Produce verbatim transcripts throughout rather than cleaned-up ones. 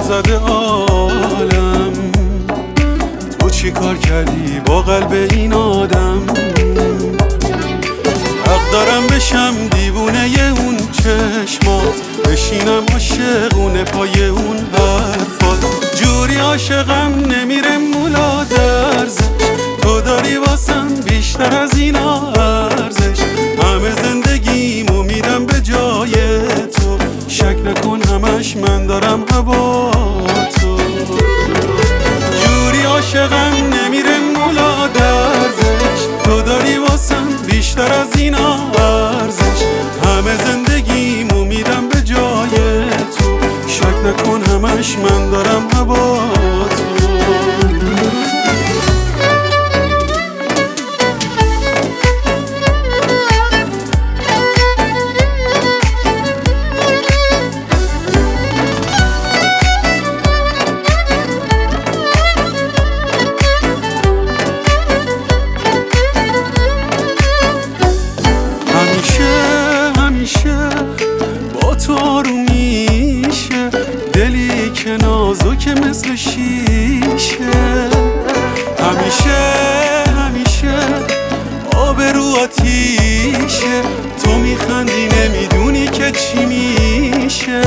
زده عالم. تو چی کار کردی با قلب این آدم؟ حق دارم بشم دیوونه اون چشمات، بشینم عاشقونه پای اون حرفات. جوری عاشقم نمیره مولا درزش، تو داری واسم بیشتر از این ارزش. همه زندگیمو میدم به جای تو، شک نکن همش من دارم هوا تو. جوری عاشقم نمیره مولا درزش، تو داری واسم بیشتر از این ارزش. همه زندگیمو میدم به جای تو، شک نکن همش من دارم هوا تو. با تو آروم میشه دلی که نازک مثل شیشه. همیشه همیشه آبرو آتیشه، تو میخندی نمیدونی که چی میشه.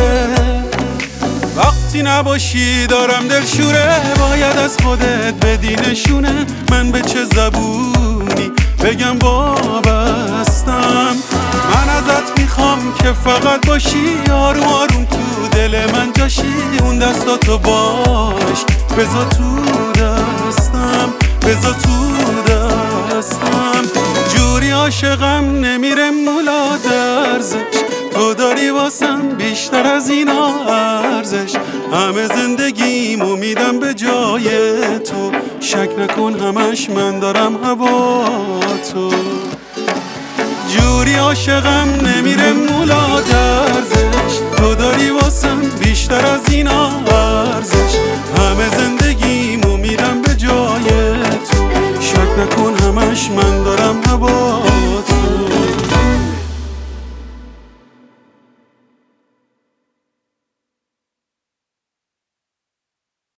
وقتی نباشی دارم دلشوره، باید از خودت بدی نشونه. من به چه زبونی بگم وابستم؟ من ازت میخوام که فقط باشی، آروم آروم تو دل من جاشی. اون دستاتو باش بذار تو دستم، بذار تو دستم. جوری عاشقم نمیره مولا درزش، تو داری واسم بیشتر از این ارزش. همه زندگیمو میدم به جای تو، شک نکن همش من دارم هوا تو. جوری عاشقم نمیره مولا درزش، تو داری واسم بیشتر از این ارزش.